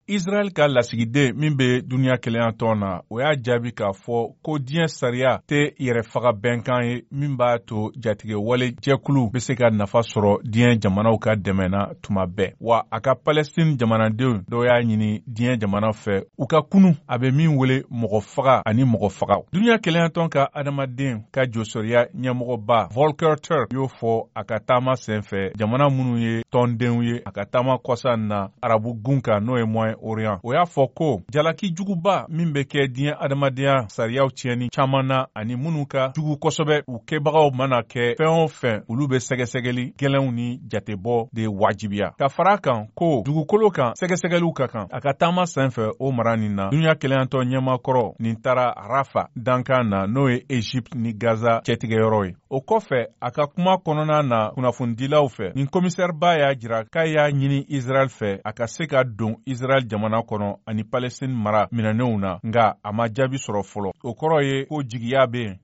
Israel ka lasigiden min be duniya kelenya tɔn na o y'a jaabi k'a fɔ ko diɲɛ sariya tɛ yɛrɛfaga bɛnkan ye min b'a to jatigɛ wale jɛkulu be se ka nafa sɔrɔ diɲɛ jamanaw ka dɛmɛ na tuma bɛɛ. Wa a ka Palestine jamanadenw dɔw y'a ɲini diɲɛ jamana fɛ u ka kunu a be min wele mɔgɔ faga ani mɔgɔ fagaw. Duniya kelenya tɔn ka adamaden ka josɔriya ɲɛmɔgɔba Volker Turk y'o fɔ a ka taama sen fɛ jamana minnu ye tɔndenw ye a ka taama kɔsa na arabu gun kan n'o ye Moyen-Orient. O y'a fɔ ko jalaki juguba min be kɛ diɲɛ adamadenya sariyaw tiɲɛni caaman na ani minnu ka jugu kosɛbɛ u kɛbagaw mana kɛ fɛn o fɛn olu be sɛgɛsɛgɛli gɛlɛnw ni jatebɔ de wajibiya. Ka fara kan ko dugukolo kan sɛgɛsɛgɛliw ka kan a ka taama sen fɛ o mara nin na duniya keleyantɔ ɲɛmakɔrɔ nin tara Rafa dankan na n'o ye Egypte ni Gaza cɛtigɛyɔrɔ ye. O kɔfɛ a ka kuma kɔnɔna na kunnafonidilaw fɛ nin komisɛriba y'a jira k'a y'a ɲini Israel fɛ a ka se ka don Israel jamana kɔnɔ ani Palestine mara minɛnenw na nga a ma jaabi sɔrɔ fɔlɔ. O kɔrɔ ye ko jigiya be yen